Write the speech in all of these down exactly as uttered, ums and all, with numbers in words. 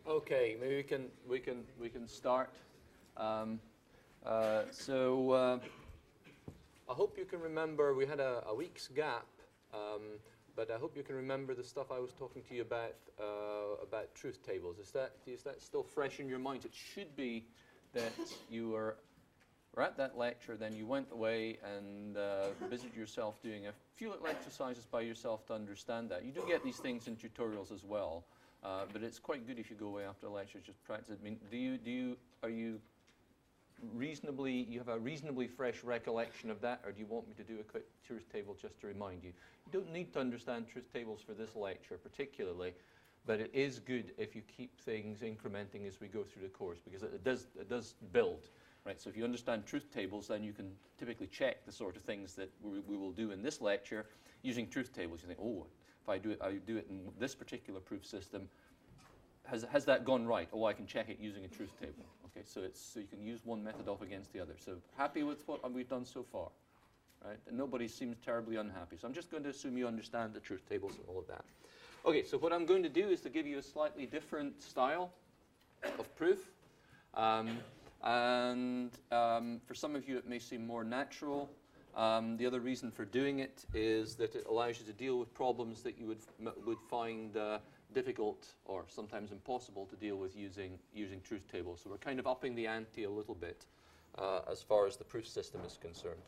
Okay, maybe we can we can we can start. Um, uh, so uh, I hope you can remember we had a, a week's gap, um, but I hope you can remember the stuff I was talking to you about uh, about truth tables. Is that is that still fresh in your mind? It should be that you were, were at that lecture, then you went away and uh, busied yourself doing a few little exercises by yourself to understand that. You do get these things in tutorials as well. Uh, but it's quite good if you go away after a lecture, just practice. I mean, do you, do you, are you reasonably, you have a reasonably fresh recollection of that, or do you want me to do a quick truth table just to remind you? You don't need to understand truth tables for this lecture particularly, but it is good if you keep things incrementing as we go through the course, because it, it does, it does build, right? So if you understand truth tables, then you can typically check the sort of things that we, we will do in this lecture using truth tables. You think, oh, if I do it, I do it in this particular proof system. Has, has that gone right? Oh, I can check it using a truth table. Okay, so it's so you can use one method off against the other. So happy with what we've done so far, right? And nobody seems terribly unhappy. So I'm just going to assume you understand the truth tables and all of that. Okay, so what I'm going to do is to give you a slightly different style of proof. Um, and um, for some of you, it may seem more natural. Um, the other reason for doing it is that it allows you to deal with problems that you would m would find uh, difficult or sometimes impossible to deal with using using truth tables. So we're kind of upping the ante a little bit uh, as far as the proof system is concerned.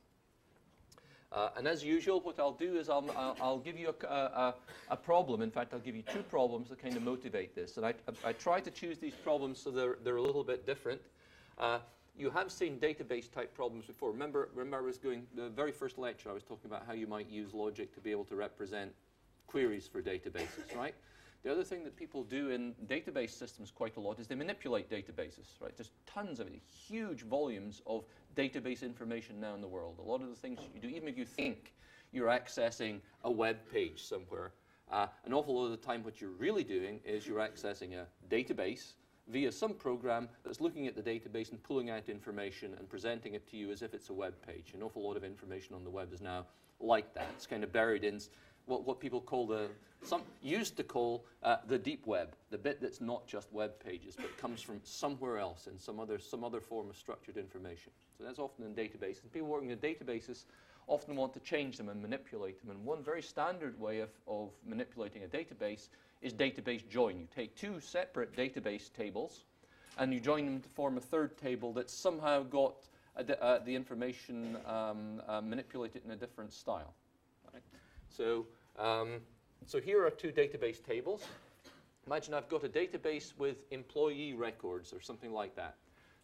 Uh, and as usual, what I'll do is I'll, I'll, I'll give you a, a, a problem. In fact, I'll give you two problems that kind of motivate this. And I, I, I try to choose these problems so they're, they're a little bit different. Uh, You have seen database-type problems before. Remember, remember I was going, the very first lecture, I was talking about how you might use logic to be able to represent queries for databases, right? The other thing that people do in database systems quite a lot is they manipulate databases, right? There's tons of it, huge volumes of database information now in the world. A lot of the things you do, even if you think you're accessing a web page somewhere, uh, an awful lot of the time what you're really doing is you're accessing a database via some program that's looking at the database and pulling out information and presenting it to you as if it's a web page. An awful lot of information on the web is now like that. It's kind of buried in what, what people call the, some used to call uh, the deep web, the bit that's not just web pages, but comes from somewhere else in some other, some other form of structured information. So that's often in databases. And people working in databases often want to change them and manipulate them. And one very standard way of, of manipulating a database is database join. You take two separate database tables and you join them to form a third table that's somehow got a uh, the information um, uh, manipulated in a different style. Right? So, um, so here are two database tables. Imagine I've got a database with employee records or something like that.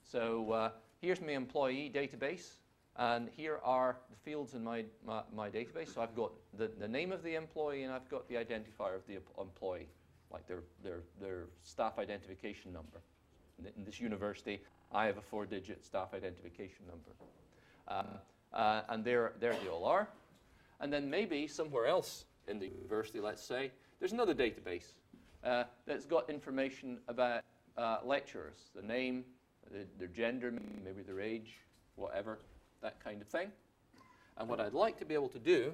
So uh, here's my employee database. And here are the fields in my, my, my database. So I've got the, the name of the employee and I've got the identifier of the employee, like their, their, their staff identification number. In, in this university, I have a four-digit staff identification number. Um, uh, and there, there they all are. And then maybe somewhere else in the university, let's say, there's another database uh, that's got information about uh, lecturers, the name, the, their gender, maybe their age, whatever. That kind of thing. And what I'd like to be able to do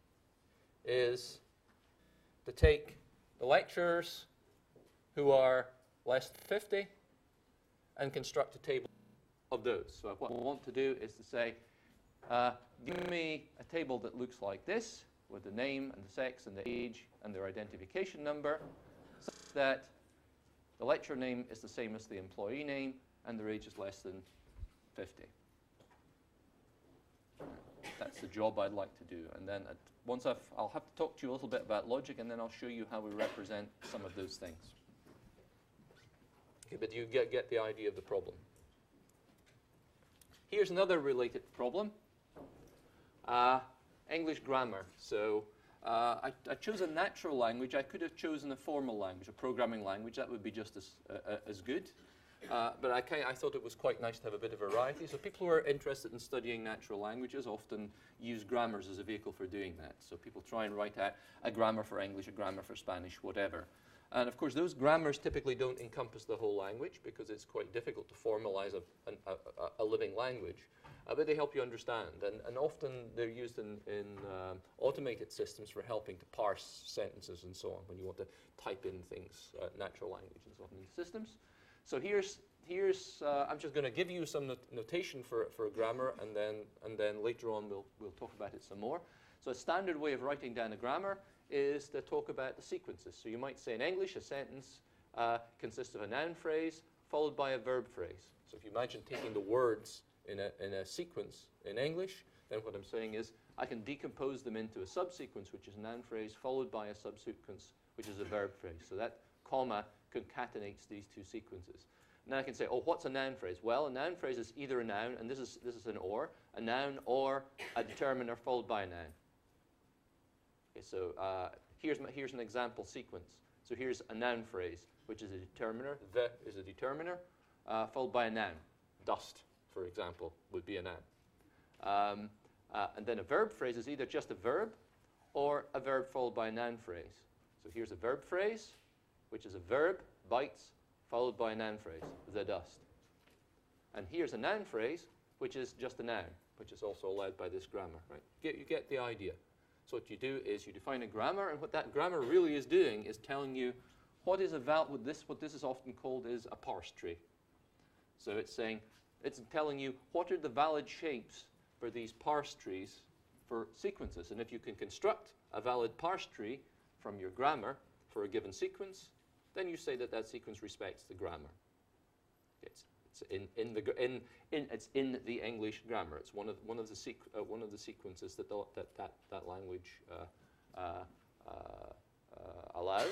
is to take the lecturers who are less than fifty and construct a table of those. So what I want to do is to say, uh, give me a table that looks like this, with the name and the sex and the age and their identification number, such that the lecturer name is the same as the employee name and their age is less than fifty. That's the job I'd like to do. And then at, once I've, I'll have to talk to you a little bit about logic, and then I'll show you how we represent some of those things. Okay, but you get, get the idea of the problem. Here's another related problem. Uh, English grammar. So uh, I, I chose a natural language. I could have chosen a formal language, a programming language. That would be just as, uh, as good. Uh, but I, kind of, I thought it was quite nice to have a bit of variety. So people who are interested in studying natural languages often use grammars as a vehicle for doing that. So people try and write out a grammar for English, a grammar for Spanish, whatever. And of course, those grammars typically don't encompass the whole language because it's quite difficult to formalize a, a, a, a living language. uh, but they help you understand. And, and often they're used in, in um, automated systems for helping to parse sentences and so on when you want to type in things, uh, natural language and so on in systems. So here's, here's uh, I'm just going to give you some not notation for, for grammar, and then, and then later on we'll, we'll talk about it some more. So a standard way of writing down a grammar is to talk about the sequences. So you might say in English a sentence uh, consists of a noun phrase followed by a verb phrase. So if you imagine taking the words in a, in a sequence in English, then what I'm saying is I can decompose them into a subsequence, which is a noun phrase, followed by a subsequence, which is a verb phrase. So that comma concatenates these two sequences. And then I can say, oh, what's a noun phrase? Well, a noun phrase is either a noun, and this is, this is an or, a noun or a determiner followed by a noun. Okay, so uh, here's, my, here's an example sequence. So here's a noun phrase, which is a determiner. The is a determiner, uh, followed by a noun. Dust, for example, would be a noun. Um, uh, and then a verb phrase is either just a verb or a verb followed by a noun phrase. So here's a verb phrase, which is a verb, bites, followed by a noun phrase, the dust. And here's a noun phrase, which is just a noun, which is also allowed by this grammar, right? You get, you get the idea. So what you do is you define a grammar, and what that grammar really is doing is telling you what is a val what this what this is often called is a parse tree. So it's saying it's telling you what are the valid shapes for these parse trees for sequences. And if you can construct a valid parse tree from your grammar for a given sequence, then you say that that sequence respects the grammar. It's, it's in in the in in it's in the English grammar. It's one of one of the sequ uh, one of the sequences that the, that that that language uh, uh, uh, uh, allows.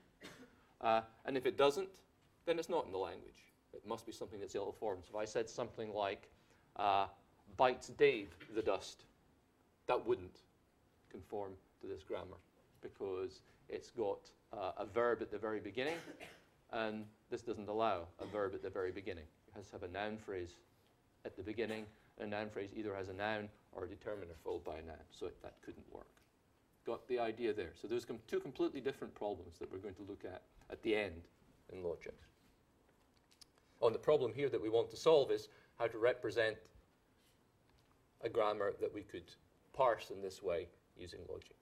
Uh, and if it doesn't, then it's not in the language. It must be something that's ill-formed. So if I said something like uh, bites Dave the dust, that wouldn't conform to this grammar because it's got uh, a verb at the very beginning, and this doesn't allow a verb at the very beginning. It has to have a noun phrase at the beginning, and a noun phrase either has a noun or a determiner followed by a noun, so it, that couldn't work. Got the idea there? So there's com two completely different problems that we're going to look at at the end in logic. Oh, and the problem here that we want to solve is how to represent a grammar that we could parse in this way using logic.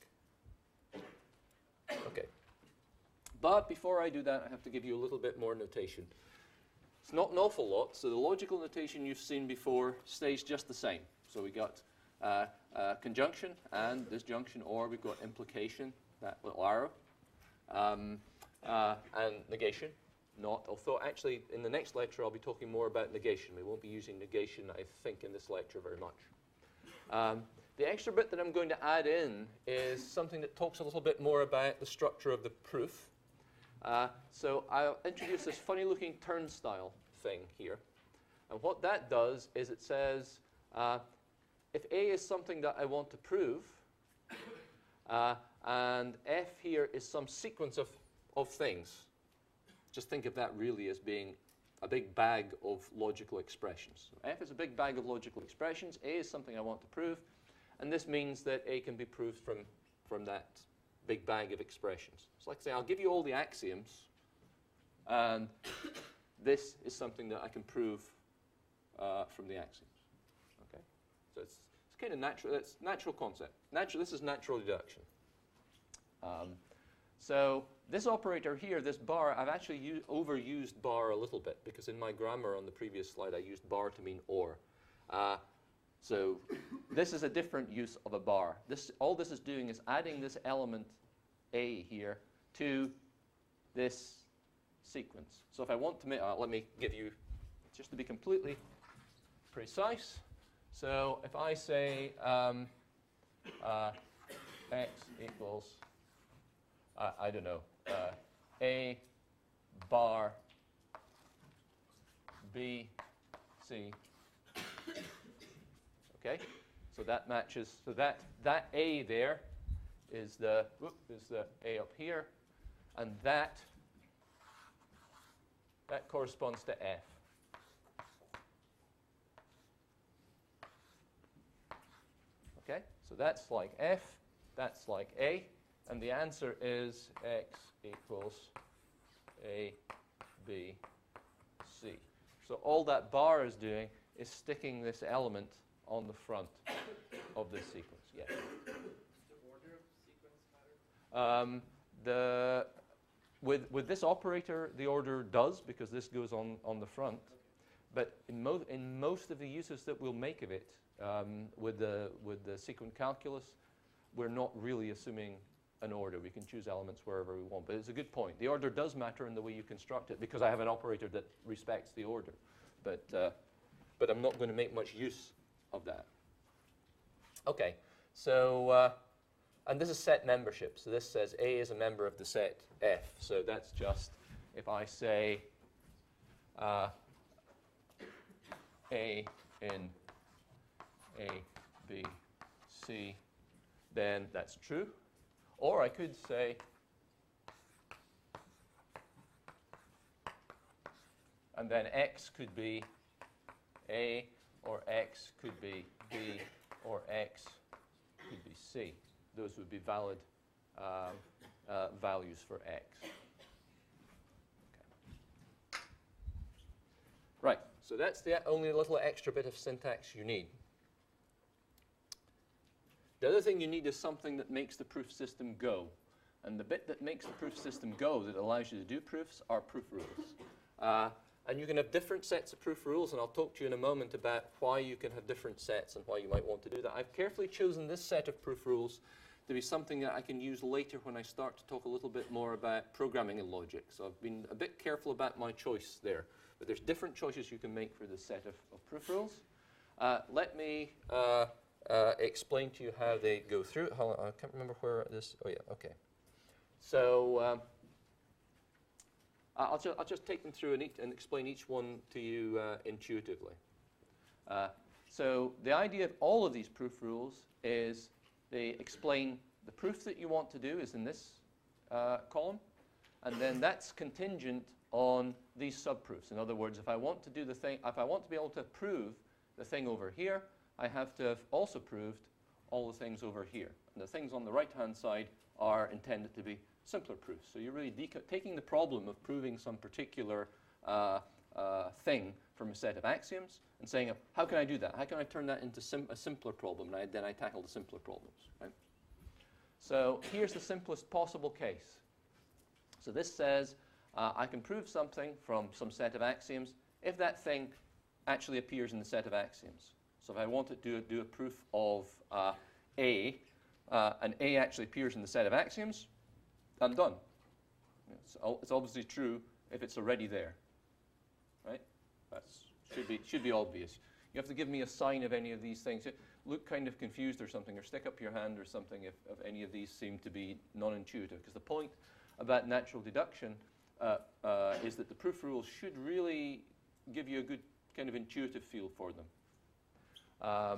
Okay. But before I do that, I have to give you a little bit more notation. It's not an awful lot, so the logical notation you've seen before stays just the same. So we got uh, uh, conjunction and disjunction, or we've got implication, that little arrow, um, uh, and negation, not. Although actually in the next lecture I'll be talking more about negation. We won't be using negation, I think, in this lecture very much. Um, the extra bit that I'm going to add in is something that talks a little bit more about the structure of the proof. Uh, so I'll introduce this funny-looking turnstile thing here. And what that does is it says, uh, if A is something that I want to prove, uh, and F here is some sequence of, of things, just think of that really as being a big bag of logical expressions. So F is a big bag of logical expressions. A is something I want to prove. And this means that A can be proved from, from that big bag of expressions. So like I say, I'll give you all the axioms, and this is something that I can prove uh, from the axioms. Okay, so it's, it's kind of natural. It's natural concept. Natural. This is natural deduction. Um, so this operator here, this bar, I've actually overused bar a little bit because in my grammar on the previous slide I used bar to mean or. Uh, So this is a different use of a bar. This, all this is doing is adding this element A here to this sequence. So if I want to make, uh, let me give you, just to be completely precise. So if I say um, uh, X equals, uh, I don't know, uh, A bar B C. Okay, so that matches. So that that A there is the whoop, is the A up here, and that that corresponds to F. Okay, so that's like F, that's like A, and the answer is X equals A, B, C. So all that bar is doing is sticking this element on the front of this sequence. Yes. Does the order of sequence matter? Um, the with with this operator, the order does, because this goes on on the front. Okay. But in most in most of the uses that we'll make of it um, with the with the sequent calculus, we're not really assuming an order. We can choose elements wherever we want. But it's a good point. The order does matter in the way you construct it, because I have an operator that respects the order. But uh, but I'm not going to make much use of that. Okay, so uh, and this is set membership. So this says A is a member of the set F. So that's just if I say uh, A in A, B, C, then that's true. Or I could say and then X could be A, or X could be B, or X could be C. Those would be valid um, uh, values for X. Okay. Right, so that's the only little extra bit of syntax you need. The other thing you need is something that makes the proof system go. And the bit that makes the proof system go, that allows you to do proofs, are proof rules. Uh, and you can have different sets of proof rules, and I'll talk to you in a moment about why you can have different sets and why you might want to do that. I've carefully chosen this set of proof rules to be something that I can use later when I start to talk a little bit more about programming and logic. So I've been a bit careful about my choice there. But there's different choices you can make for this set of, of proof rules. Uh, let me uh, uh, explain to you how they go through. Hold on, I can't remember where this, oh yeah, okay. So um, I'll, ju I'll just take them through and, each, and explain each one to you uh, intuitively. Uh, so the idea of all of these proof rules is they explain the proof that you want to do is in this uh, column, and then that's contingent on these subproofs. In other words, if I want to do the thing, if I want to be able to prove the thing over here, I have to have also proved all the things over here. And the things on the right-hand side are intended to be simpler proofs. So you're really taking the problem of proving some particular uh, uh, thing from a set of axioms and saying, how can I do that? How can I turn that into sim a simpler problem? And I, then I tackle the simpler problems. Right? So here's the simplest possible case. So this says uh, I can prove something from some set of axioms if that thing actually appears in the set of axioms. So if I want to do, do a proof of uh, A, uh, and A actually appears in the set of axioms, I'm done. It's, it's obviously true if it's already there, right? That should be, should be obvious. You have to give me a sign of any of these things. Look kind of confused or something, or stick up your hand or something if, if any of these seem to be non-intuitive. Because the point about natural deduction uh, uh, is that the proof rules should really give you a good kind of intuitive feel for them. Um,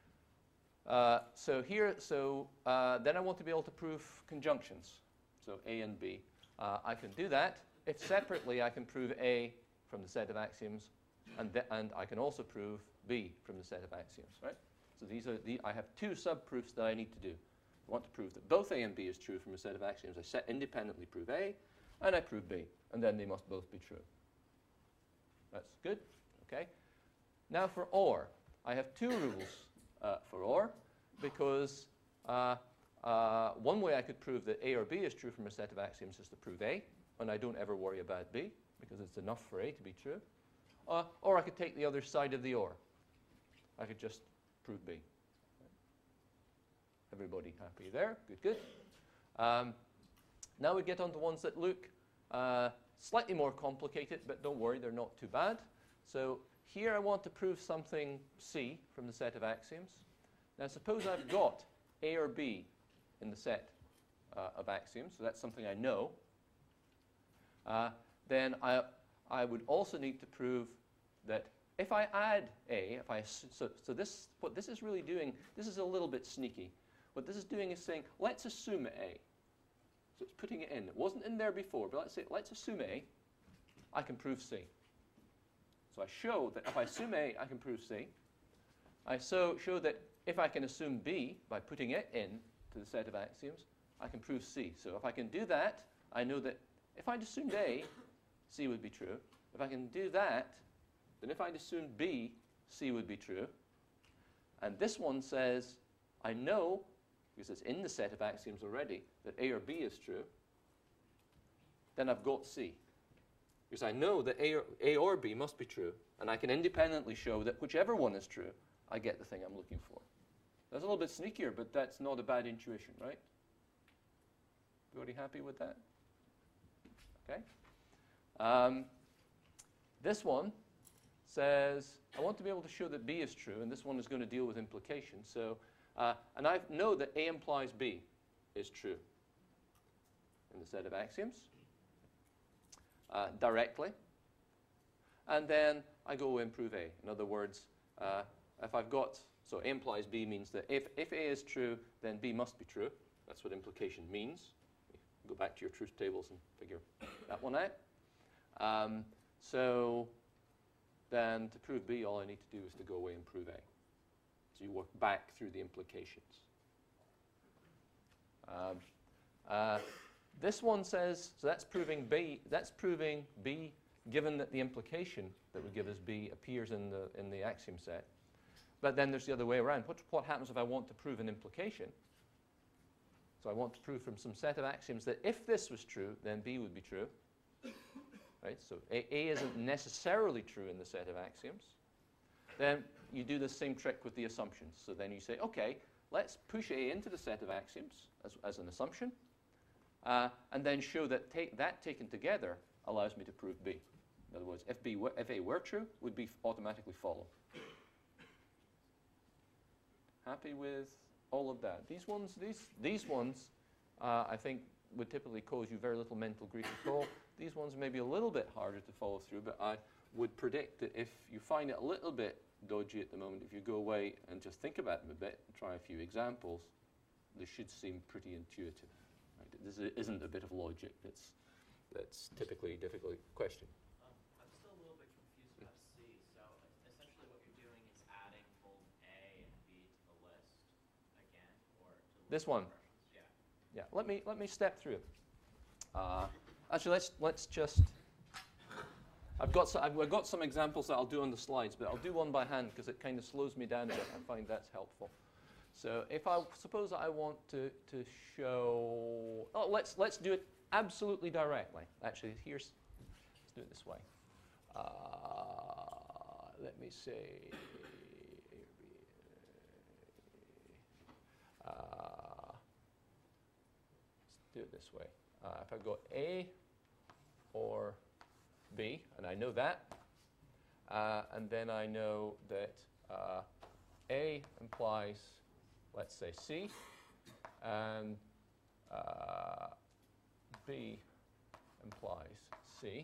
uh, so here, so uh, then I want to be able to prove conjunctions. So A and B. Uh, I can do that if separately I can prove A from the set of axioms, and, and I can also prove B from the set of axioms, right? So these are the, I have two subproofs that I need to do. I want to prove that both A and B is true from a set of axioms. I set independently prove A, and I prove B, and then they must both be true. That's good, okay? Now for OR. I have two rules uh, for OR, because uh, uh, one way I could prove that A or B is true from a set of axioms is to prove A, and I don't ever worry about B, because it's enough for A to be true. Uh, or I could take the other side of the OR. I could just prove B. Everybody happy there? Good, good. Um, now we get on to ones that look uh, slightly more complicated, but don't worry, they're not too bad. So here I want to prove something C from the set of axioms. Now suppose I've got A or B in the set uh, of axioms, so that's something I know. Uh, then I, I would also need to prove that if I add A, if I so, so this, what this is really doing, this is a little bit sneaky. What this is doing is saying, let's assume A. So it's putting it in. It wasn't in there before, but let's say, let's assume A. I can prove C. So I show that if I assume A, I can prove C. I so show that if I can assume B by putting it in to the set of axioms, I can prove C. So if I can do that, I know that if I'd assumed A, C would be true. If I can do that, then if I'd assumed B, C would be true. And this one says, I know, because it's in the set of axioms already, that A or B is true. Then I've got C. Because I know that A or, A or B must be true, and I can independently show that whichever one is true, I get the thing I'm looking for. That's a little bit sneakier, but that's not a bad intuition, right? Everybody happy with that? Okay. Um, this one says, I want to be able to show that B is true, and this one is going to deal with implication. So, uh, and I know that A implies B is true in the set of axioms uh, directly. And then I go improve A. In other words, uh, if I've got, so A implies B means that if, if A is true, then B must be true. That's what implication means. Go back to your truth tables and figure that one out. Um, so then to prove B, all I need to do is to go away and prove A. So you work back through the implications. Um, uh, this one says, so that's proving B, that's proving B given that the implication that would give us B appears in the, in the axiom set. But then there's the other way around. What, what happens if I want to prove an implication? So I want to prove from some set of axioms that if this was true, then B would be true. Right? So A, A isn't necessarily true in the set of axioms. Then you do the same trick with the assumptions. So then you say, okay, let's push A into the set of axioms as, as an assumption, uh, and then show that ta that taken together allows me to prove B. In other words, if, B were, if A were true, would B automatically follow. Happy with all of that? These ones, these, these ones, uh, I think, would typically cause you very little mental grief at all. These ones may be a little bit harder to follow through, but I would predict that if you find it a little bit dodgy at the moment, if you go away and just think about them a bit and try a few examples, they should seem pretty intuitive. Right? This isn't a bit of logic that's, that's typically a difficult question. Um, I'm still a little bit confused about C. So essentially what you're doing is adding both A and B to the list again, or to This one. Yeah. Yeah. Let me let me step through it. Uh, actually, let's let's just. I've got so, I've, I've got some examples that I'll do on the slides, but I'll do one by hand because it kind of slows me down a bit. I find that's helpful. So if I suppose I want to to show, oh, let's let's do it absolutely directly. Actually, here's let's do it this way. Uh, let me say. Uh, let's do it this way. Uh, if I go A or B, and I know that, uh, and then I know that uh, A implies, let's say, C, and uh, B implies C.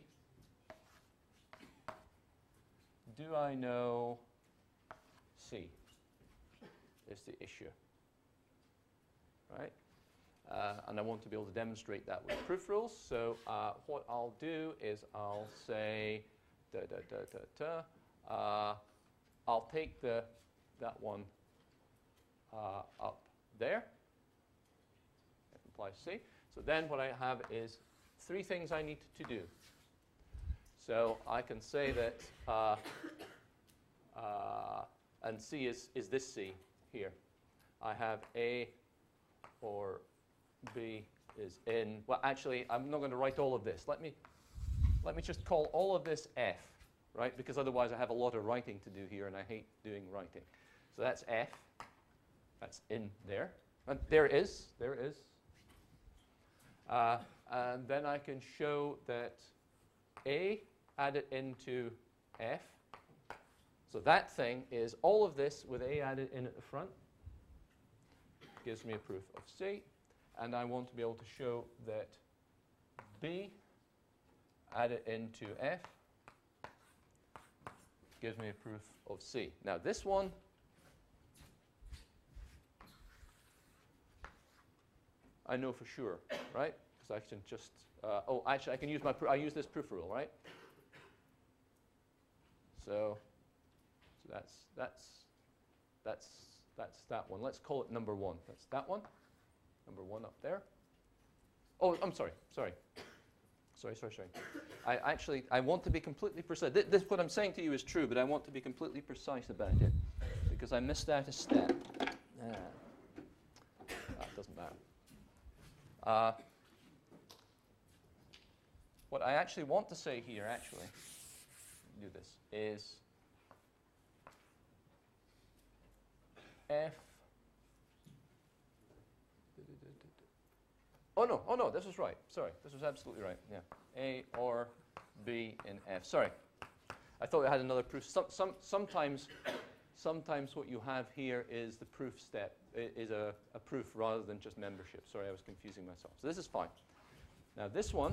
Do I know C is the issue, right? Uh, and I want to be able to demonstrate that with proof rules. So uh, what I'll do is I'll say, da, da, da, da, da, uh, I'll take the, that one uh, up there. That implies C. So then what I have is three things I need to do. So I can say that, uh, uh, and C is, is this C here. I have A or B is in, well, actually, I'm not going to write all of this. Let me, let me just call all of this F, right? Because otherwise I have a lot of writing to do here, and I hate doing writing. So that's F. That's in there. And there it is. There it is. Uh, and then I can show that A added into F. So that thing is all of this with A added in at the front. Gives me a proof of C. And I want to be able to show that B added into F gives me a proof of C. Now this one, I know for sure, right? Because I can just, uh, oh, actually I can use my, pr I use this proof rule, right? So, so that's, that's, that's, that's that one. Let's call it number one. That's that one. Number one up there. Oh, I'm sorry, sorry. Sorry, sorry, sorry. I actually, I want to be completely precise. This, this, what I'm saying to you is true, but I want to be completely precise about it. because I missed out a step. Ah. That doesn't matter. Uh, what I actually want to say here, actually, do this, is F. Oh no, oh no, this was right. Sorry, this was absolutely right. Yeah, A or B in F. Sorry, I thought I had another proof. Some, some, sometimes, sometimes what you have here is the proof step, I, is a, a proof rather than just membership. Sorry, I was confusing myself. So this is fine. Now this one,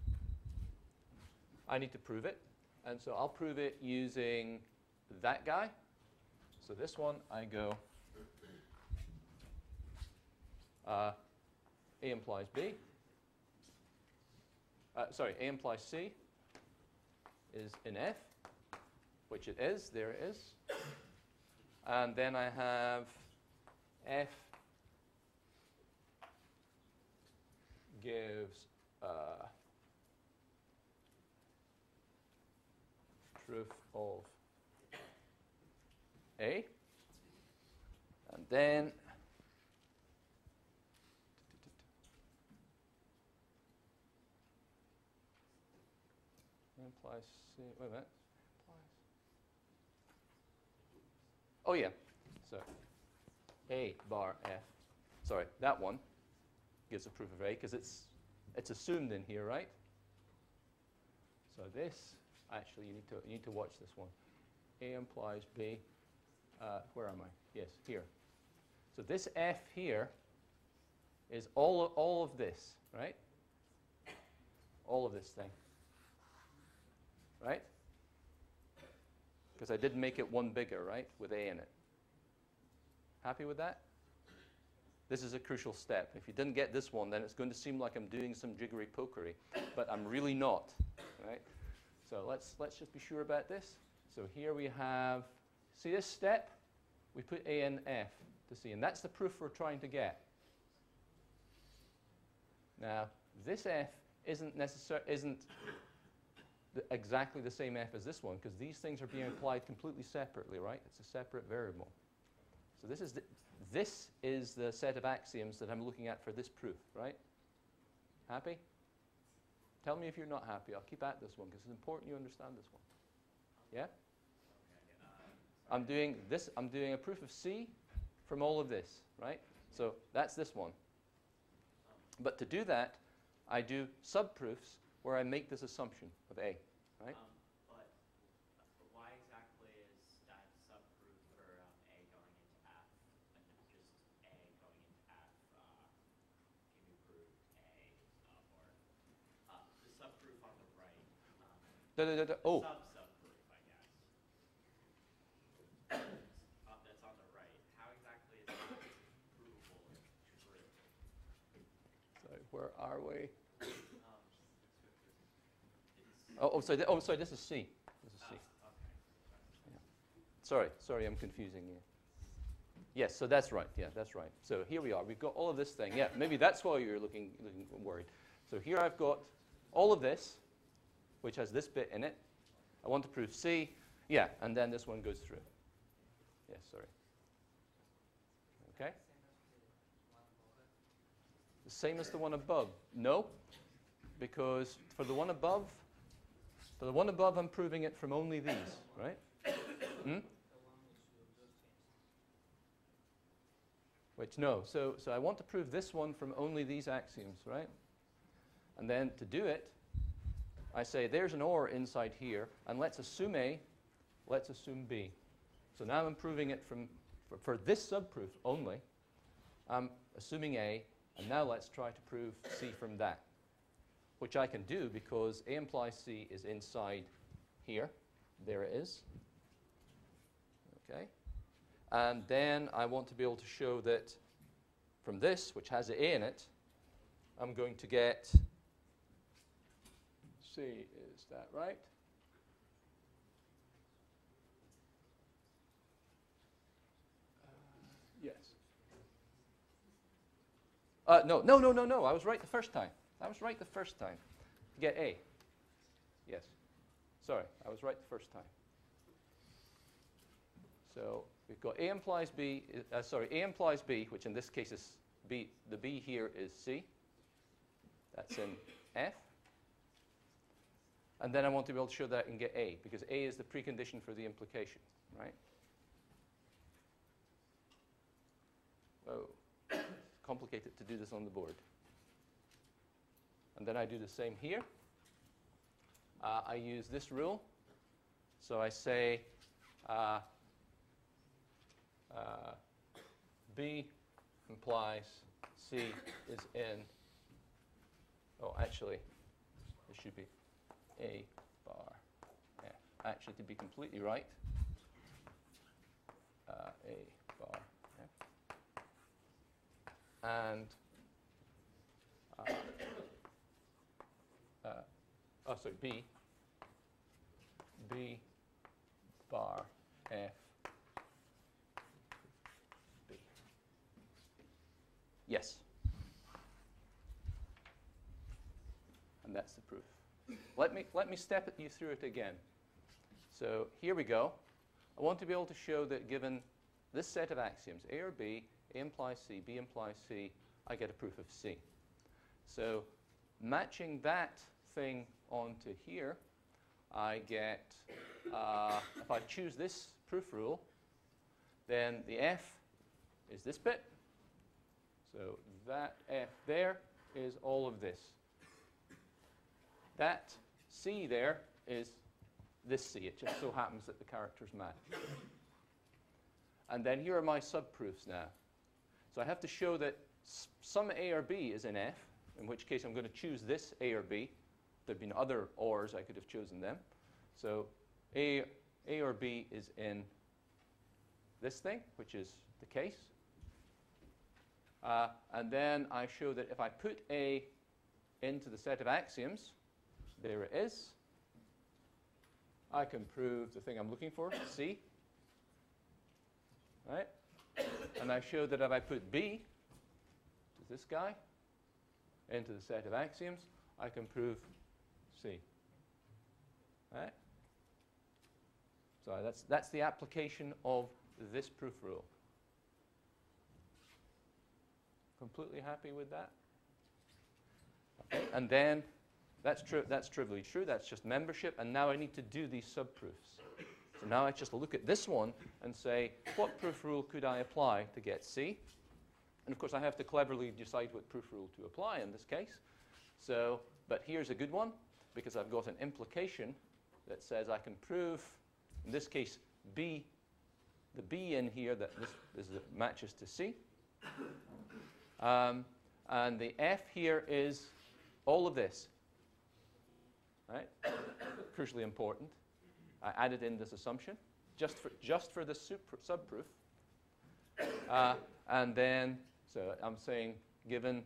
I need to prove it, and so I'll prove it using that guy. So this one, I go. Uh, A implies B. Uh, sorry, A implies C is in F, which it is. There it is. And then I have F gives uh, proof of A. And then implies C. Wait a minute. Oh yeah. So A bar F. Sorry, that one gives a proof of A because it's it's assumed in here, right? So this actually you need to you need to watch this one. A implies B. Uh, where am I? Yes, here. So this F here is all of, all of this, right? All of this thing. Right? Because I did make it one bigger, right, with A in it. Happy with that? This is a crucial step. If you didn't get this one, then it's going to seem like I'm doing some jiggery pokery, but I'm really not, right? So let's let's just be sure about this. So here we have, see this step? We put A in F to C, and that's the proof we're trying to get. Now this F isn't necessar- isn't the exactly the same F as this one, because these things are being applied completely separately, right? It's a separate variable. So this is the, this is the set of axioms that I'm looking at for this proof, right? Happy? Tell me if you're not happy. I'll keep at this one because it's important you understand this one. Yeah? I'm doing this. I'm doing a proof of C from all of this, right? So that's this one. But to do that, I do subproofs where I make this assumption of A, right? Um, but, but why exactly is that subproof for um, A going into F and not just A going into F? Uh, can you prove A uh, or uh, the subproof on the right? Um, Da, da, da, da. Oh, Sub subproof, I guess. uh, that's on the right. How exactly is that provable or true? sorry, where are we? Um, it's, Oh, oh, sorry. Th- oh, sorry. This is C. This is C. oh, okay. Yeah. Sorry, sorry. I'm confusing you. Yes. So that's right. Yeah, that's right. So here we are. We've got all of this thing. Yeah. Maybe that's why you're looking, looking worried. So here I've got all of this, which has this bit in it. I want to prove C. Yeah. And then this one goes through. Yes. Sorry. Okay. The same as the one above. No, because for the one above. For the one above, I'm proving it from only these, right? Hmm? Which, no. So, so I want to prove this one from only these axioms, right? And then to do it, I say there's an OR inside here, and let's assume A, let's assume B. So now I'm proving it from, for, for this subproof only, I'm assuming A, and now let's try to prove C from that, which I can do because A implies C is inside here. There it is. Okay. And then I want to be able to show that from this, which has an A in it, I'm going to get C. Is that right? Uh, yes. Uh, no, no, no, no, no. I was right the first time. I was right the first time. To get A. Yes. Sorry, I was right the first time. So we've got A implies B, uh, sorry, A implies B, which in this case is B, the B here is C. That's in F. And then I want to be able to show that I can get A, because A is the precondition for the implication, right? Oh, it's complicated to do this on the board. And then I do the same here. Uh, I use this rule. So I say uh, uh, B implies C is in, oh, actually, it should be A bar F. Actually, to be completely right, uh, A bar F. And, uh, uh, oh, sorry, B, B bar F B. Yes. And that's the proof. Let me, let me step you through it again. So here we go. I want to be able to show that given this set of axioms, A or B, A implies C, B implies C, I get a proof of C. So matching that thing onto here, I get, uh, if I choose this proof rule, then the F is this bit. So that F there is all of this. That C there is this C. It just so happens that the characters match. And then here are my subproofs now. So I have to show that s some A or B is in F, in which case I'm going to choose this A or B. There have been other ors, I could have chosen them. So A, A or B is in this thing, which is the case. Uh, and then I show that if I put A into the set of axioms, there it is. I can prove the thing I'm looking for, C. Right? And I show that if I put B, which is this guy, into the set of axioms, I can prove C. Right? So that's, that's the application of this proof rule. Completely happy with that? Okay. And then that's, tri that's trivially true. That's just membership. And now I need to do these subproofs. So now I just look at this one and say, what proof rule could I apply to get C? And of course, I have to cleverly decide what proof rule to apply in this case. So, but here's a good one, because I've got an implication that says I can prove, in this case, B, the B in here, that this is the matches to C. Um, and the F here is all of this. Right? Crucially important. I added in this assumption, just for, just for this subproof. Uh, and then, so I'm saying, given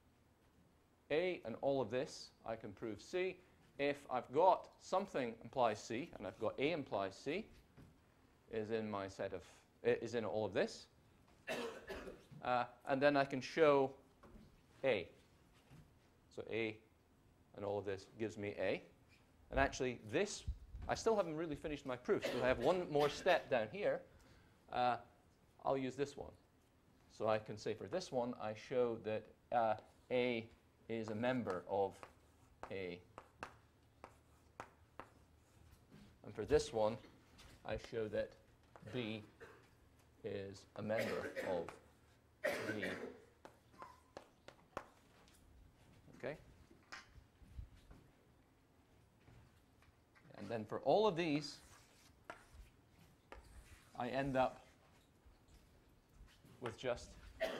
A and all of this, I can prove C. If I've got something implies C, and I've got A implies C, is in my set of, is in all of this. Uh, and then I can show A. So A and all of this gives me A. And actually, this, I still haven't really finished my proof, so I have one more step down here. Uh, I'll use this one. So I can say for this one, I show that uh, A is a member of A. And for this one, I show that B is a member of B. Okay? And then for all of these, I end up with just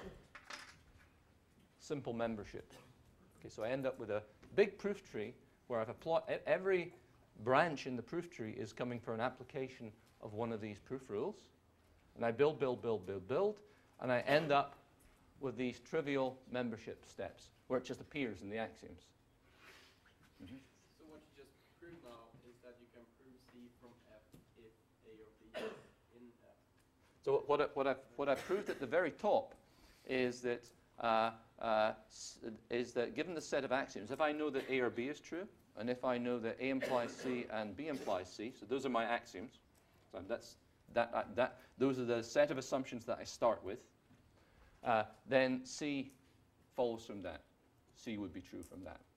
simple membership. Okay, so I end up with a big proof tree where I've applied every branch in the proof tree is coming for an application of one of these proof rules. And I build, build, build, build, build, and I end up with these trivial membership steps where it just appears in the axioms. Mm-hmm. So what you just proved now is that you can prove C from F if A or B is in F. So what, I, what, I've, what I've proved at the very top is that, uh, uh, is that given the set of axioms, if I know that A or B is true, and if I know that A implies C and B implies C, so those are my axioms. So that's That, uh, that, those are the set of assumptions that I start with. Uh, then C follows from that. C would be true from that.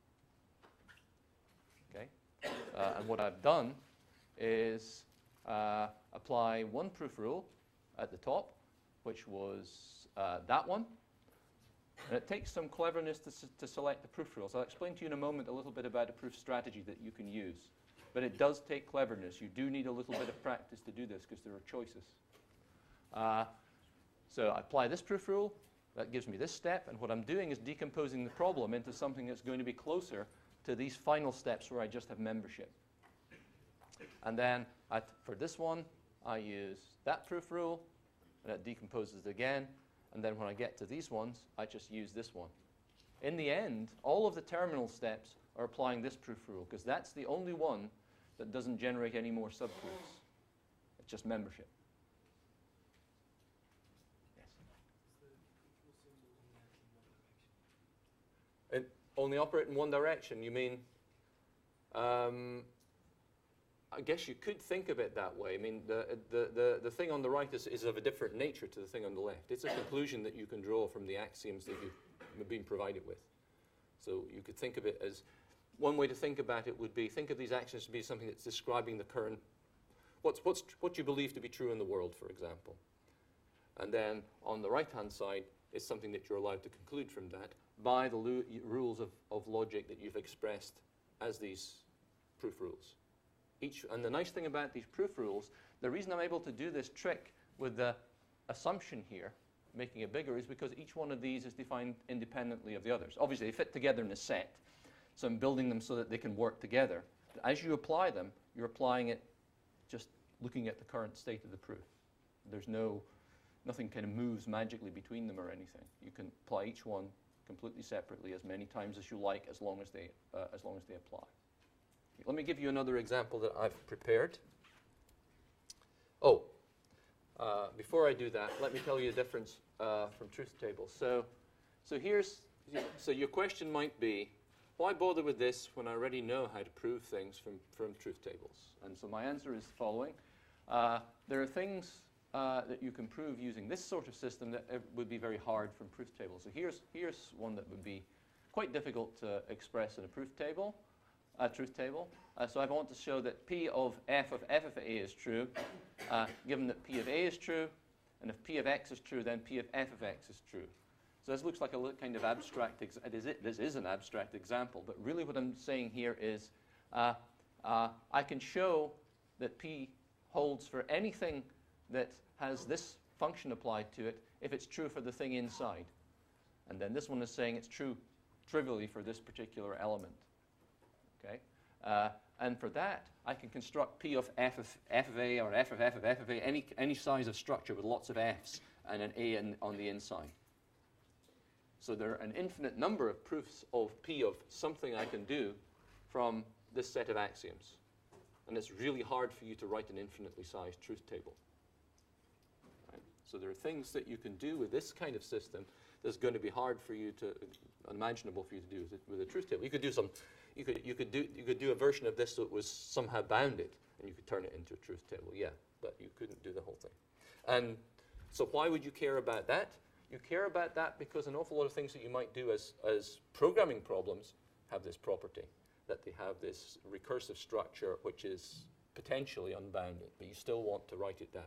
Okay? Uh, and what I've done is uh, apply one proof rule at the top, which was uh, that one. And it takes some cleverness to, s to select the proof rules. I'll explain to you in a moment a little bit about a proof strategy that you can use. But it does take cleverness. You do need a little bit of practice to do this because there are choices. Uh, so I apply this proof rule. That gives me this step. And what I'm doing is decomposing the problem into something that's going to be closer to these final steps where I just have membership. And then I, for this one, I use that proof rule. And it decomposes it again. And then when I get to these ones, I just use this one. In the end, all of the terminal steps are applying this proof rule, because that's the only one that doesn't generate any more subproofs. It's just membership. Yes? It only operate in one direction. You mean, um, I guess you could think of it that way. I mean, the, the, the, the thing on the right is, is of a different nature to the thing on the left. It's a conclusion that you can draw from the axioms that you've been provided with. So you could think of it as, one way to think about it would be, think of these axioms to be something that's describing the current, what's, what's, what you believe to be true in the world, for example. And then on the right-hand side is something that you're allowed to conclude from that by the rules of, of logic that you've expressed as these proof rules. Each, and the nice thing about these proof rules, the reason I'm able to do this trick with the assumption here, making it bigger, is because each one of these is defined independently of the others. Obviously, they fit together in a set, so I'm building them so that they can work together. But as you apply them, you're applying it just looking at the current state of the proof. There's no, nothing kind of moves magically between them or anything. You can apply each one completely separately as many times as you like, as long as they, uh, as long as they apply. Let me give you another example that I've prepared. Oh, uh, before I do that, let me tell you the difference uh, from truth tables. So, so here's, so your question might be, why bother with this when I already know how to prove things from, from truth tables? And so my answer is the following. Uh, there are things uh, that you can prove using this sort of system that would be very hard from proof tables. So here's, here's one that would be quite difficult to express in a proof table. Uh, truth table. Uh, so I want to show that P of f of f of A is true, uh, given that P of A is true, and if P of x is true, then P of f of x is true. So this looks like a little kind of abstract, ex it is it, this is an abstract example, but really what I'm saying here is uh, uh, I can show that P holds for anything that has this function applied to it if it's true for the thing inside. And then this one is saying it's true trivially for this particular element. Okay, uh, and for that, I can construct P of f of f of A or f of f of f of A, any, any size of structure with lots of f's and an A in, on the inside. So there are an infinite number of proofs of P of something I can do from this set of axioms. And it's really hard for you to write an infinitely sized truth table. Right? So there are things that you can do with this kind of system that's going to be hard for you to, unimaginable for you to do with, with a truth table. You could do some, you could, you could do, you could do a version of this that was somehow bounded, and you could turn it into a truth table, yeah, but you couldn't do the whole thing. And so why would you care about that? You care about that because an awful lot of things that you might do as, as programming problems have this property, that they have this recursive structure which is potentially unbounded, but you still want to write it down.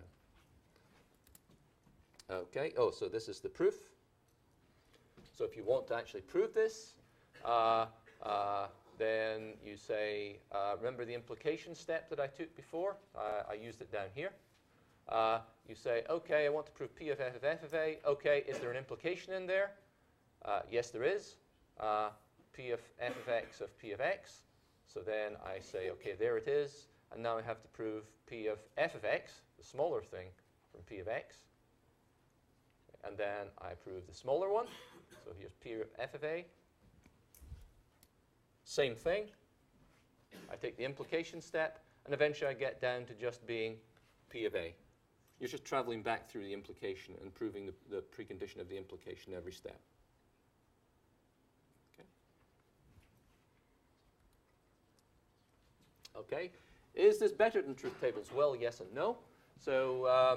Okay, oh, so this is the proof. So if you want to actually prove this, uh, uh, then you say, uh, remember the implication step that I took before? Uh, I used it down here. Uh, you say, okay, I want to prove P of f of f of A. Okay, is there an implication in there? Uh, yes, there is. Uh, P of f of x of P of x. So then I say, okay, there it is. And now I have to prove P of f of x, the smaller thing, from P of x. And then I prove the smaller one. So here's P of f of A. Same thing. I take the implication step, and eventually I get down to just being P of A. You're just traveling back through the implication and proving the, the precondition of the implication every step. Okay. Okay. Is this better than truth tables? Well, yes and no. So um,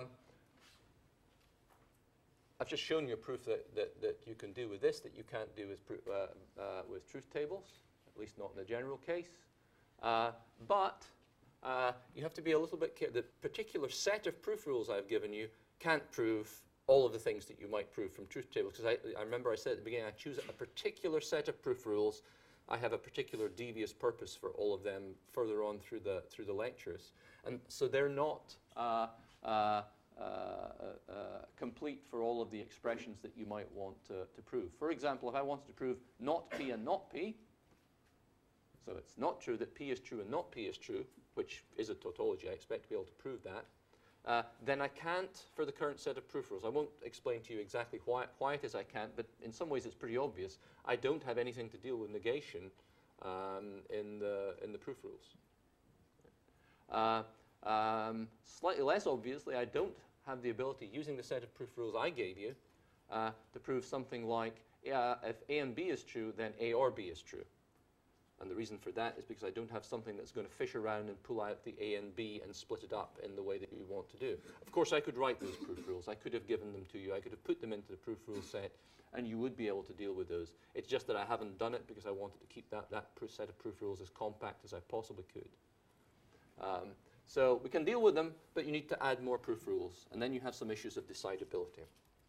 I've just shown you a proof that, that, that you can do with this that you can't do with, pro- uh, uh, with truth tables, at least not in the general case. Uh, but uh, you have to be a little bit careful. The particular set of proof rules I've given you can't prove all of the things that you might prove from truth tables. Because I, I remember I said at the beginning, I choose a particular set of proof rules. I have a particular devious purpose for all of them further on through the, through the lectures. And so they're not uh, uh, uh, uh, complete for all of the expressions that you might want to, to prove. For example, if I wanted to prove not P and not P, so it's not true that P is true and not P is true, which is a tautology, I expect to be able to prove that, uh, then I can't for the current set of proof rules. I won't explain to you exactly why, why it is I can't, but in some ways it's pretty obvious. I don't have anything to deal with negation um, in, the, in the proof rules. Uh, um, slightly less obviously, I don't have the ability, using the set of proof rules I gave you, uh, to prove something like uh, if A and B is true, then A or B is true. And the reason for that is because I don't have something that's going to fish around and pull out the A and B and split it up in the way that you want to do. Of course, I could write those proof rules. I could have given them to you. I could have put them into the proof rule set, and you would be able to deal with those. It's just that I haven't done it because I wanted to keep that, that set of proof rules as compact as I possibly could. Um, so we can deal with them, but you need to add more proof rules, and then you have some issues of decidability.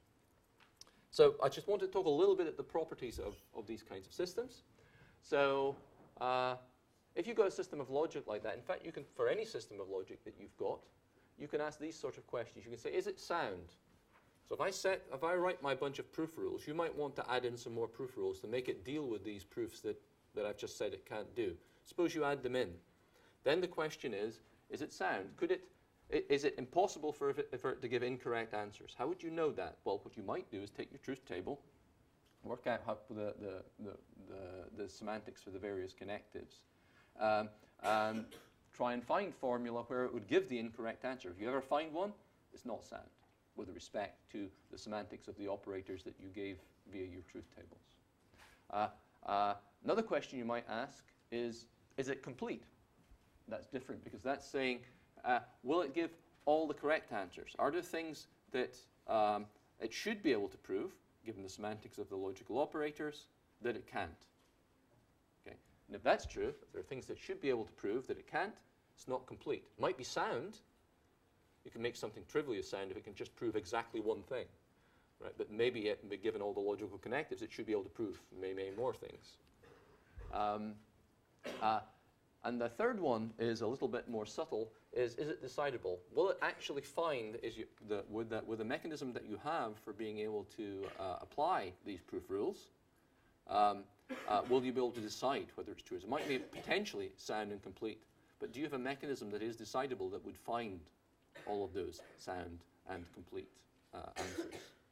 So I just want to talk a little bit at the properties of, of these kinds of systems. So uh, if you've got a system of logic like that, in fact, you can, for any system of logic that you've got, you can ask these sort of questions. You can say, is it sound? So if I, set, if I write my bunch of proof rules, you might want to add in some more proof rules to make it deal with these proofs that, that I've just said it can't do. Suppose you add them in. Then the question is, is it sound? Could it, i- is it impossible for it, for it to give incorrect answers? How would you know that? Well, what you might do is take your truth table, work out how the, the, the, the, the semantics for the various connectives, um, and try and find formula where it would give the incorrect answer. If you ever find one, it's not sound with respect to the semantics of the operators that you gave via your truth tables. Uh, uh, another question you might ask is, is it complete? That's different because that's saying, uh, will it give all the correct answers? Are there things that um, it should be able to prove, given the semantics of the logical operators, that it can't? Okay. And if that's true, if there are things that it should be able to prove that it can't, it's not complete. It might be sound. You can make something trivially sound if it can just prove exactly one thing. Right? But maybe it, given all the logical connectives, it should be able to prove many, many more things. Um, uh, And the third one is a little bit more subtle, is is it decidable? Will it actually find, is you, the, with, the, with the mechanism that you have for being able to uh, apply these proof rules, um, uh, will you be able to decide whether it's true? It might be potentially sound and complete, but do you have a mechanism that is decidable that would find all of those sound and complete uh, answers?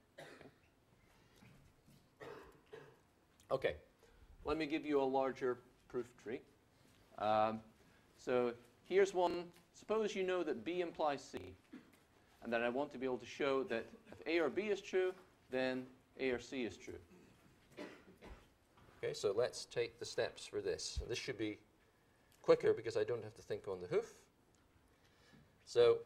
Okay. Okay, let me give you a larger proof tree. Um, so here's one. Suppose you know that B implies C, and then I want to be able to show that if A or B is true, then A or C is true. Okay, so let's take the steps for this. This should be quicker because I don't have to think on the hoof. So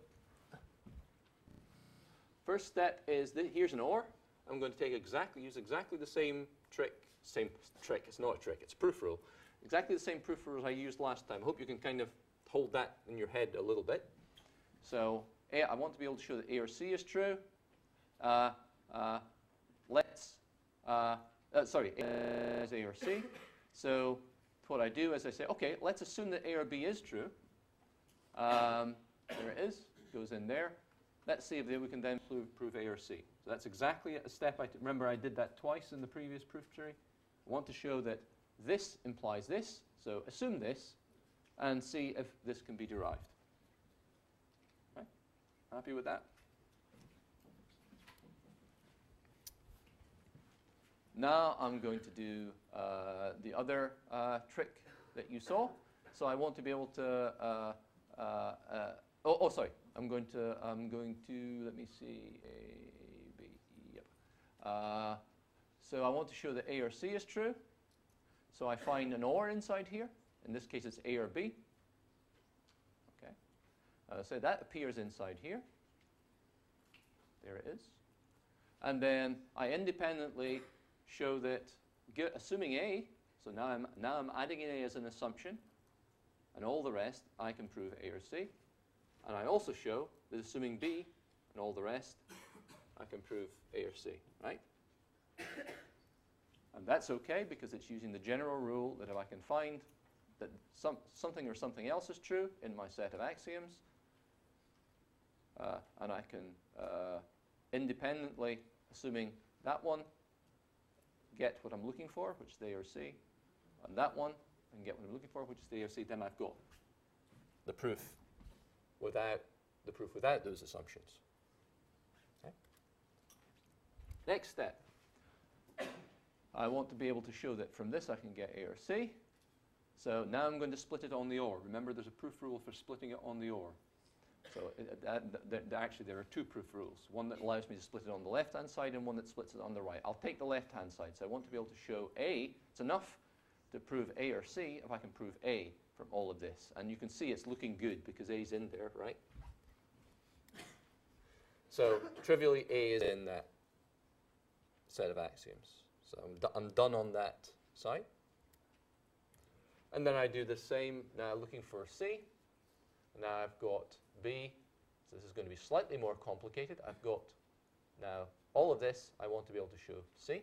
first step is that here's an OR. I'm going to take exactly, use exactly the same trick. Same trick. It's not a trick. It's a proof rule. Exactly the same proof rules I used last time. I hope you can kind of hold that in your head a little bit. So A, I want to be able to show that A or C is true. Uh, uh, let's, uh, uh, sorry, A is A or C. So what I do is I say, okay, let's assume that A or B is true. Um, there it is. Goes in there. Let's see if we can then prove, prove A or C. So that's exactly a step. I t remember I did that twice in the previous proof tree. I want to show that this implies this, so assume this, and see if this can be derived. Okay? Happy with that? Now I'm going to do uh, the other uh, trick that you saw. So I want to be able to. Uh, uh, uh, oh, oh, sorry. I'm going to. I'm going to. Let me see. A, B, E. Yep. Uh, so I want to show that A or C is true. So I find an OR inside here. In this case, it's A or B. Okay. Uh, so that appears inside here. There it is. And then I independently show that, get, assuming A, so now I'm, now I'm adding in A as an assumption, and all the rest, I can prove A or C. And I also show that assuming B and all the rest, I can prove A or C, right? And that's okay because it's using the general rule that if I can find that some, something or something else is true in my set of axioms, uh, and I can uh, independently, assuming that one, get what I'm looking for, which is A or C, and that one, and get what I'm looking for, which is A or C, then I've got the proof without the proof without those assumptions. Okay. Next step. I want to be able to show that from this I can get A or C. So now I'm going to split it on the or. Remember, there's a proof rule for splitting it on the or. So it, uh, th th actually, there are two proof rules. One that allows me to split it on the left-hand side and one that splits it on the right. I'll take the left-hand side. So I want to be able to show A. It's enough to prove A or C if I can prove A from all of this. And you can see it's looking good because A's in there, right? So trivially, A is in that set of axioms. So I'm, do I'm done on that side. And then I do the same now looking for C. Now I've got B. So this is going to be slightly more complicated. I've got now all of this I want to be able to show C.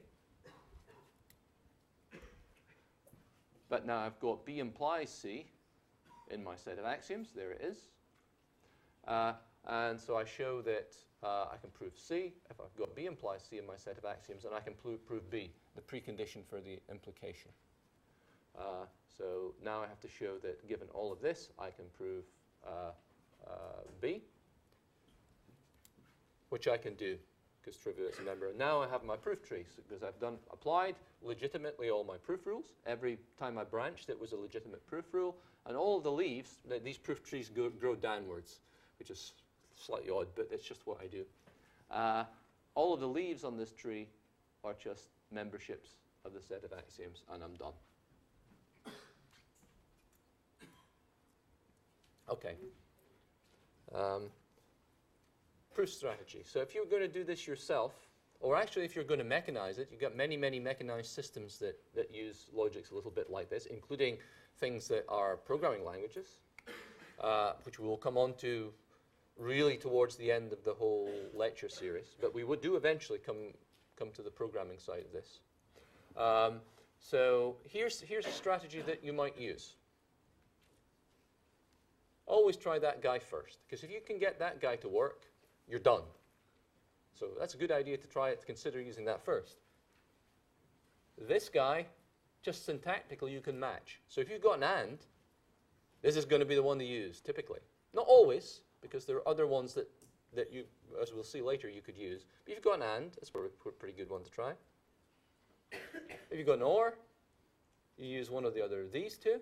But now I've got B implies C in my set of axioms. There it is. Uh, and so I show that uh, I can prove C if I've got B implies C in my set of axioms, and I can prove B, the precondition for the implication. Uh, so now I have to show that given all of this, I can prove uh, uh, B, which I can do because trivial is a member. And now I have my proof tree because I've done applied legitimately all my proof rules. Every time I branched, it was a legitimate proof rule, and all of the leaves, th these proof trees go, grow downwards, which is slightly odd, but it's just what I do. Uh, all of the leaves on this tree are just memberships of the set of axioms, and I'm done. Okay. Um, proof strategy. So if you're going to do this yourself, or actually if you're going to mechanize it, you've got many, many mechanized systems that, that use logics a little bit like this, including things that are programming languages, uh, which we will come on to really towards the end of the whole lecture series. But we would do eventually come, come to the programming side of this. Um, so here's, here's a strategy that you might use. Always try that guy first, because if you can get that guy to work, you're done. So that's a good idea to try it, to consider using that first. This guy, just syntactically, you can match. So if you've got an and, this is going to be the one to use, typically. Not always, because there are other ones that, that you, as we'll see later, you could use. But if you've got an and, it's a pretty good one to try. If you've got an or, you use one or the other of these two.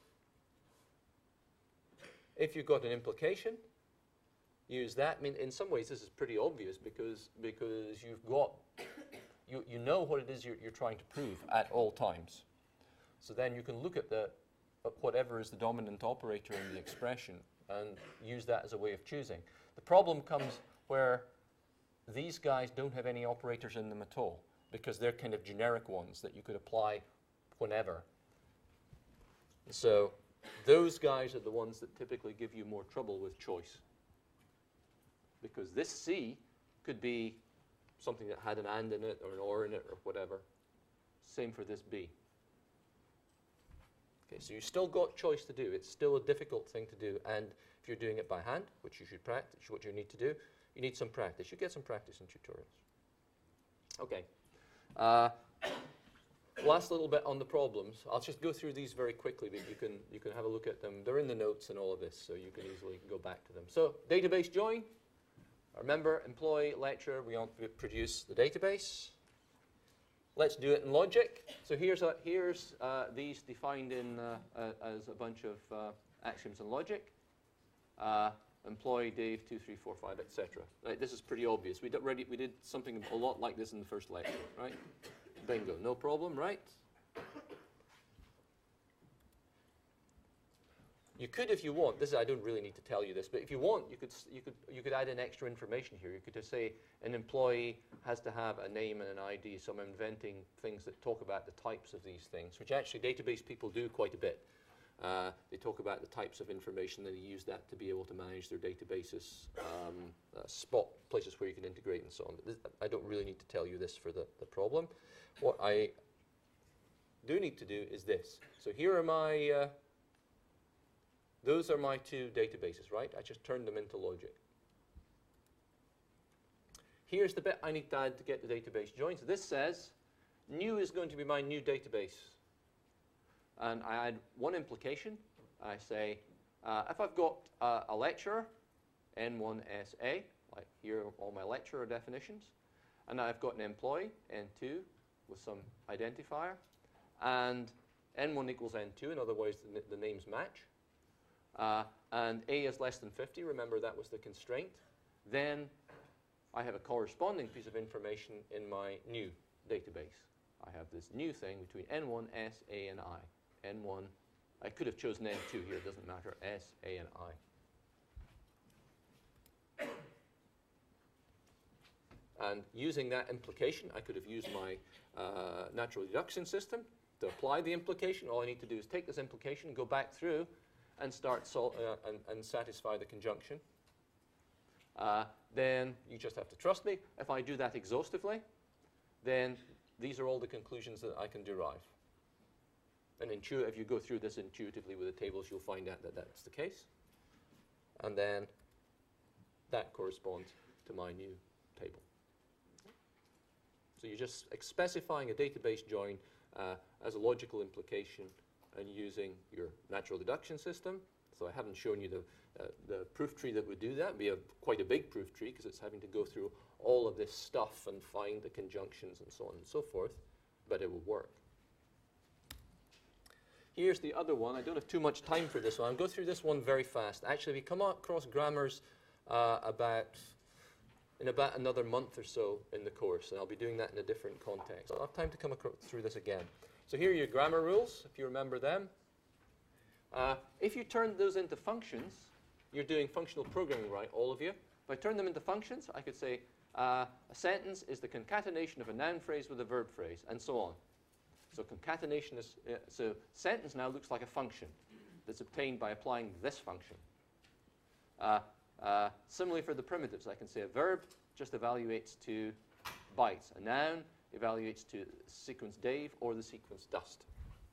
If you've got an implication, use that. I mean, in some ways, this is pretty obvious because, because you've got, you, you know what it is you're, you're trying to prove at all times. So then you can look at the, at whatever is the dominant operator in the expression and use that as a way of choosing. The problem comes where these guys don't have any operators in them at all because they're kind of generic ones that you could apply whenever. So those guys are the ones that typically give you more trouble with choice. Because this C could be something that had an and in it or an or in it or whatever. Same for this B. Okay, so you've still got choice to do. It's still a difficult thing to do. And if you're doing it by hand, which you should practice, what you need to do, you need some practice. You get some practice in tutorials. Okay. Uh, Last little bit on the problems. I'll just go through these very quickly, but you can, you can have a look at them. They're in the notes and all of this, so you can easily go back to them. So database join. Remember, employee, lecturer, we want to produce the database. Let's do it in logic. So here's, a, here's uh, these defined in, uh, uh, as a bunch of uh, axioms in logic. Uh, employee, Dave, two, three, four, five, et cetera. Right, this is pretty obvious. We did, already, we did something a lot like this in the first lecture, right? Bingo, no problem, right? You could, if you want, this is, I don't really need to tell you this, but if you want, you could, s- you could, you could add in extra information here. You could just say an employee has to have a name and an I D, so I'm inventing things that talk about the types of these things, which actually database people do quite a bit. Uh, they talk about the types of information, and they use that to be able to manage their databases, um, uh, spot places where you can integrate and so on. But this, I don't really need to tell you this for the, the problem. What I do need to do is this. So here are my, uh, those are my two databases, right? I just turned them into logic. Here's the bit I need to add to get the database joined. So this says, new is going to be my new database. And I add one implication. I say, uh, if I've got uh, a lecturer, N one S A, like here are all my lecturer definitions, and I've got an employee, N two, with some identifier, and N one equals N two, in other words, the, the names match, uh, and A is less than fifty, remember that was the constraint, then I have a corresponding piece of information in my new database. I have this new thing between N one, S, A, and I. N one, I could have chosen N two here, it doesn't matter, S, A, and I. And using that implication, I could have used my uh, natural deduction system to apply the implication. All I need to do is take this implication, go back through, and start sol uh, and, and satisfy the conjunction. Uh, then you just have to trust me. If I do that exhaustively, then these are all the conclusions that I can derive. And intu if you go through this intuitively with the tables, you'll find out that that's the case. And then that corresponds to my new table. So you're just specifying a database join uh, as a logical implication and using your natural deduction system. So I haven't shown you the, uh, the proof tree that would do that. It would be a, quite a big proof tree because it's having to go through all of this stuff and find the conjunctions and so on and so forth, but it will work. Here's the other one. I don't have too much time for this one. I'll go through this one very fast. Actually, we come across grammars uh, about in about another month or so in the course, and I'll be doing that in a different context. I'll have time to come through this again. So here are your grammar rules, if you remember them. Uh, if you turn those into functions, you're doing functional programming, right, all of you? If I turn them into functions, I could say uh, a sentence is the concatenation of a noun phrase with a verb phrase, and so on. So concatenation is, uh, so sentence now looks like a function that's obtained by applying this function. Uh, uh, similarly for the primitives, I can say a verb just evaluates to bytes. A noun evaluates to sequence Dave or the sequence dust.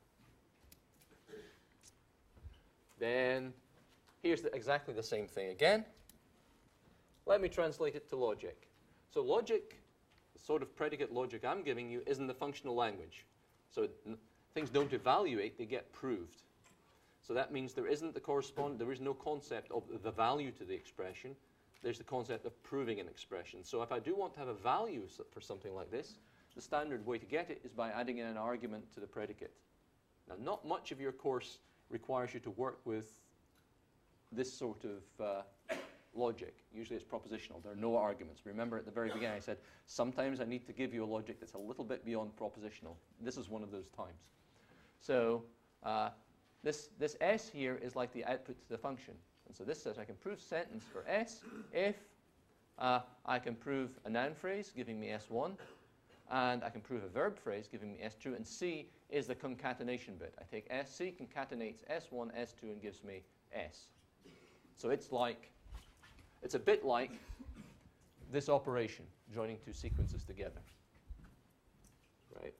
Then here's the, exactly the same thing again. Let me translate it to logic. So logic, the sort of predicate logic I'm giving you, isn't the functional language. So n things don't evaluate, they get proved. So that means there isn't the correspond, there is no concept of the value to the expression. There's the concept of proving an expression. So if I do want to have a value for something like this, the standard way to get it is by adding in an argument to the predicate. Now, not much of your course requires you to work with this sort of uh, logic. Usually it's propositional. There are no arguments. Remember at the very beginning I said, sometimes I need to give you a logic that's a little bit beyond propositional. This is one of those times. So uh, this, this S here is like the output to the function. And so this says I can prove sentence for S if uh, I can prove a noun phrase giving me S one, and I can prove a verb phrase giving me S two, and C is the concatenation bit. I take S, C concatenates S one, S two, and gives me S. So it's like, it's a bit like this operation, joining two sequences together. Right?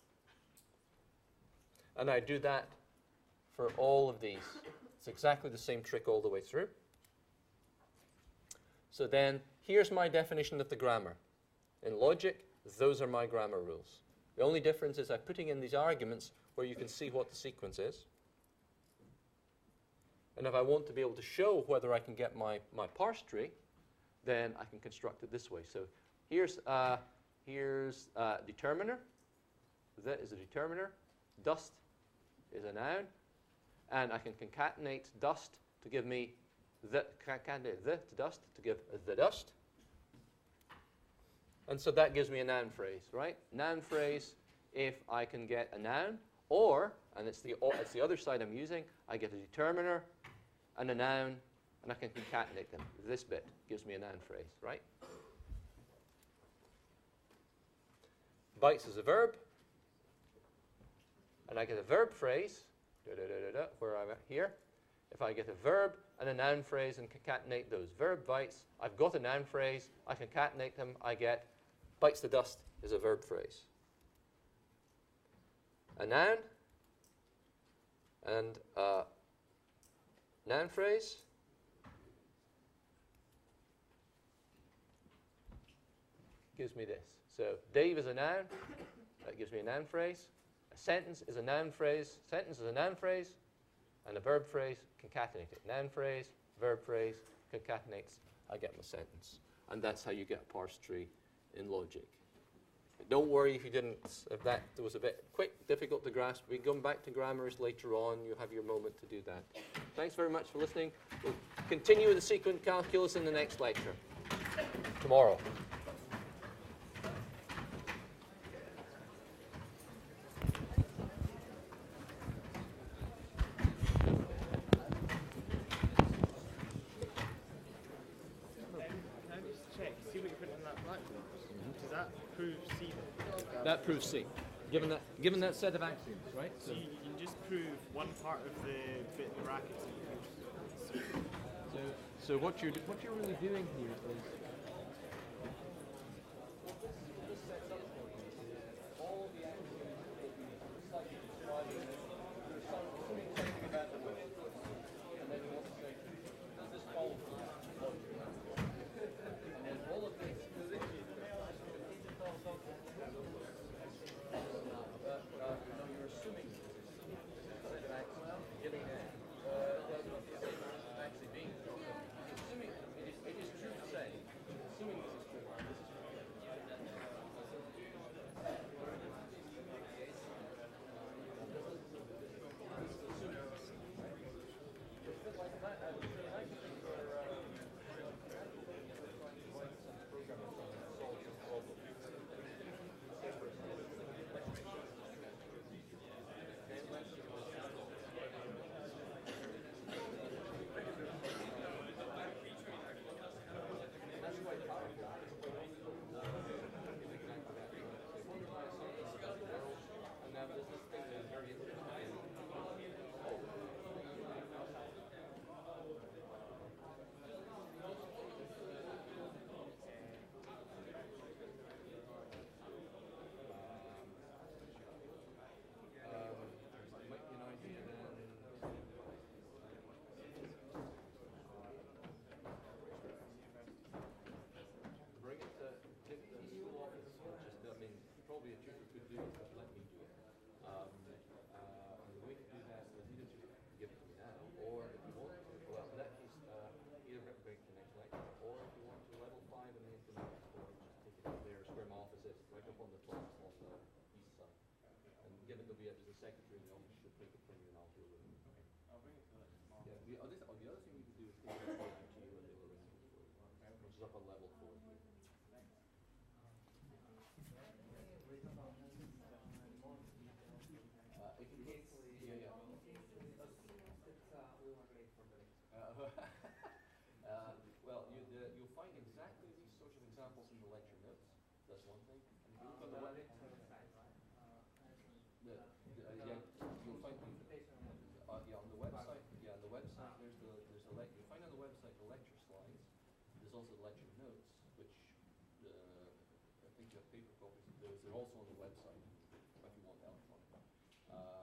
And I do that for all of these. It's exactly the same trick all the way through. So then, here's my definition of the grammar. In logic, those are my grammar rules. The only difference is I'm putting in these arguments where you can see what the sequence is. And if I want to be able to show whether I can get my, my parse tree, then I can construct it this way. So here's, uh, here's uh, determiner. That is a determiner. Dust is a noun. And I can concatenate dust to give me the, concatenate the to dust to give the dust. And so that gives me a noun phrase, right? Noun phrase if I can get a noun, or, and it's the, it's the other side I'm using, I get a determiner and a noun, and I can concatenate them. This bit gives me a noun phrase, right? Bites is a verb, and I get a verb phrase, da, da, da, da, da, where I'm at here. If I get a verb and a noun phrase and concatenate those, verb bites, I've got a noun phrase, I concatenate them, I get bites the dust is a verb phrase. A noun and a noun phrase gives me this. So Dave is a noun, that gives me a noun phrase. A sentence is a noun phrase, sentence is a noun phrase, and a verb phrase, concatenate it. Noun phrase, verb phrase, concatenates, I get my sentence. And that's how you get a parse tree in logic. But don't worry if you didn't, if that was a bit quick, difficult to grasp. We come back to grammars later on. You have your moment to do that. Thanks very much for listening. We'll continue with the sequent calculus in the next lecture, tomorrow. That proves C. Given that, given that set of axioms, right? So you, you can just prove one part of the bit in brackets. So, so what you're what you're really doing here is all the axioms that we slightly described. There's some assuming something about the width, and then you want to say, does this follow logic? And then all of this. But uh, no, you're assuming this set of axioms, getting that. Uh, actually being assuming it is, it is true to say, assuming this is true. This is true. Bring it to give the school office, which is, I mean, probably a tutor could do it, but let me do it. Um, uh, and the way to do that is either to give it to me now, or if you want to, well, in that case, uh, either bring it to the next lecture, or if you want to level five and then to the next floor, just take it up there, it's where my office is, right up on the top on the east side. And given that we have the secretary in the office, should take it from you and I'll deal with it. I'll bring it to the tomorrow. Yeah, the other, oh, the other thing you can do is take it over to you and they'll arrange it for you, which is up on level four here. Uh, if you hit, yeah, yeah. Uh, uh, well, you, the, you'll find exactly these sorts of examples in the lecture notes. That's one thing. And if you look on the web, the, the, uh, yeah, you'll find the, uh, yeah, on the website. Yeah, on the website. There's the there's a lec- you'll find on the website the lecture slides. There's also the lecture notes, which uh, I think you have paper copies of those. They're also on the website if you want electronic. Uh,